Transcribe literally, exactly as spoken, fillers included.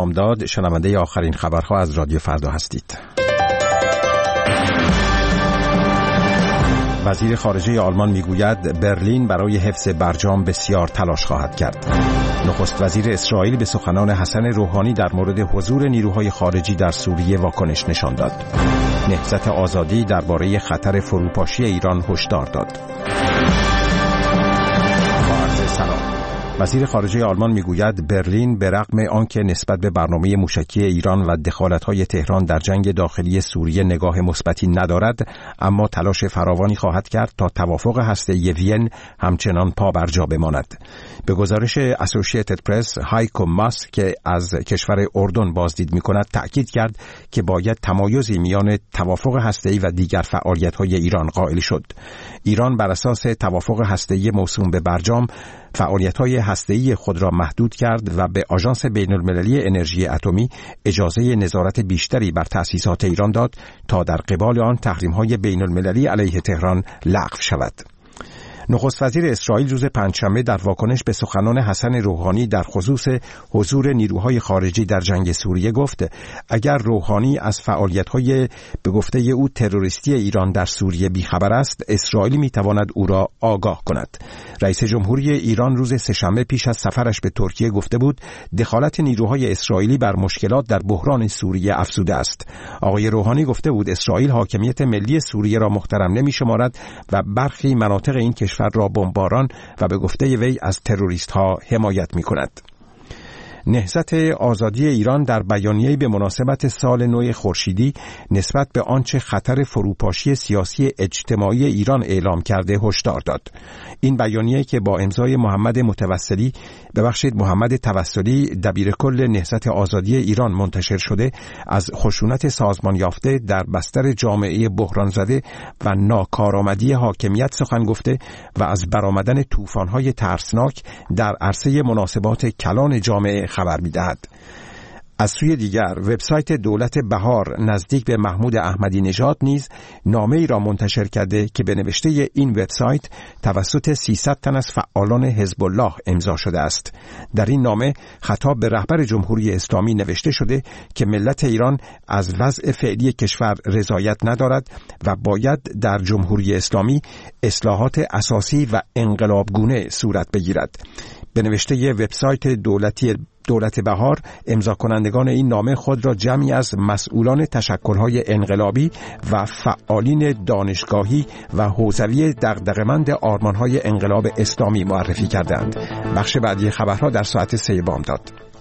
بامداد، شنونده آخرین خبرها از رادیو فردا هستید. وزیر خارجه آلمان میگوید برلین برای حفظ برجام بسیار تلاش خواهد کرد. نخست وزیر اسرائیل به سخنان حسن روحانی در مورد حضور نیروهای خارجی در سوریه واکنش نشان داد. نهضت آزادی درباره خطر فروپاشی ایران هشدار داد. وزیر خارجه آلمان میگوید برلین به رغم آنکه نسبت به برنامه موشکی ایران و دخالت‌های تهران در جنگ داخلی سوریه نگاه مثبتی ندارد، اما تلاش فراوانی خواهد کرد تا توافق هسته‌ای وین همچنان پا بر جا بماند. به گزارش اسوسییتد پرس، هایکو ماس که از کشور اردن بازدید می‌کند تأکید کرد که باید تمایزی میان توافق هسته‌ای و دیگر فعالیت‌های ایران قائل شد. ایران بر اساس توافق هسته‌ای موسوم به برجام فعالیت‌های هسته‌ای خود را محدود کرد و به آژانس بین‌المللی انرژی اتمی اجازه نظارت بیشتری بر تأسیسات ایران داد تا در قبال آن تحریم‌های بین‌المللی علیه تهران لغو شود. نخست وزیر اسرائیل روز پنجشنبه در واکنش به سخنان حسن روحانی در خصوص حضور نیروهای خارجی در جنگ سوریه گفت اگر روحانی از فعالیت‌های به گفته او تروریستی ایران در سوریه بیخبر است، اسرائیل می‌تواند او را آگاه کند. رئیس جمهوری ایران روز سه‌شنبه پیش از سفرش به ترکیه گفته بود دخالت نیروهای اسرائیلی بر مشکلات در بحران سوریه افزوده است. آقای روحانی گفته بود اسرائیل حاکمیت ملی سوریه را محترم نمی‌شمارد و برخی مناطق این کشور را بمباران و به گفته وی از تروریست ها حمایت می کند. نهضت آزادی ایران در بیانیه‌ای به مناسبت سال نو خورشیدی نسبت به آنچه خطر فروپاشی سیاسی اجتماعی ایران اعلام کرده هشدار داد. این بیانیه که با امضای محمد متوسلی ببخشید محمد توسلی دبیرکل نهضت آزادی ایران منتشر شده، از خشونت سازمان یافته در بستر جامعه بحران زده و ناکارآمدی حاکمیت سخن گفته و از برآمدن طوفان‌های ترسناک در عرصه مناسبات کلان جامعه خبر می‌دهد. از سوی دیگر وبسایت دولت بهار نزدیک به محمود احمدی نژاد نیز نامه‌ای را منتشر کرده که به نوشته این وبسایت توسط سیصد تن از فعالان حزب الله امضا شده است. در این نامه خطاب به رهبر جمهوری اسلامی نوشته شده که ملت ایران از وضع فعلی کشور رضایت ندارد و باید در جمهوری اسلامی اصلاحات اساسی و انقلابگونه صورت بگیرد. به نوشته وبسایت دولتی دولت بهار، امضا کنندگان این نامه خود را جمعی از مسئولان تشکل‌های انقلابی و فعالین دانشگاهی و حوزوی دغدغه‌مند آرمان‌های انقلاب اسلامی معرفی کردند. بخش بعدی خبرها در ساعت سه بامداد.